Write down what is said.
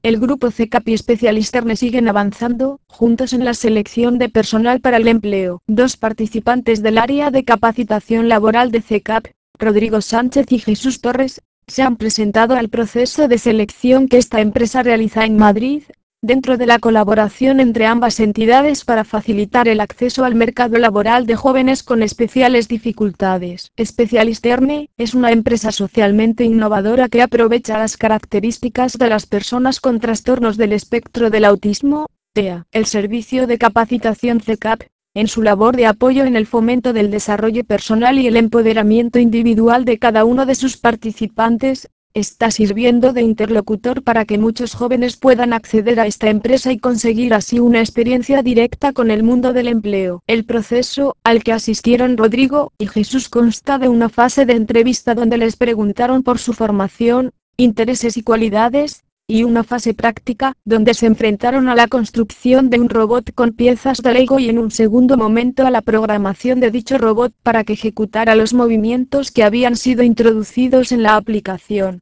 el grupo CECAP y Specialisterne siguen avanzando juntos en la selección de personal para el empleo. Dos participantes del área de capacitación laboral de CECAP, Rodrigo Sánchez y Jesús Torres, se han presentado al proceso de selección que esta empresa realiza en Madrid, dentro de la colaboración entre ambas entidades para facilitar el acceso al mercado laboral de jóvenes con especiales dificultades. Specialisterne es una empresa socialmente innovadora que aprovecha las características de las personas con trastornos del espectro del autismo, TEA. El servicio de capacitación CECAP, en su labor de apoyo en el fomento del desarrollo personal y el empoderamiento individual de cada uno de sus participantes, está sirviendo de interlocutor para que muchos jóvenes puedan acceder a esta empresa y conseguir así una experiencia directa con el mundo del empleo. El proceso, al que asistieron Rodrigo y Jesús, consta de una fase de entrevista donde les preguntaron por su formación, intereses y cualidades, y una fase práctica, donde se enfrentaron a la construcción de un robot con piezas de Lego y en un segundo momento a la programación de dicho robot para que ejecutara los movimientos que habían sido introducidos en la aplicación.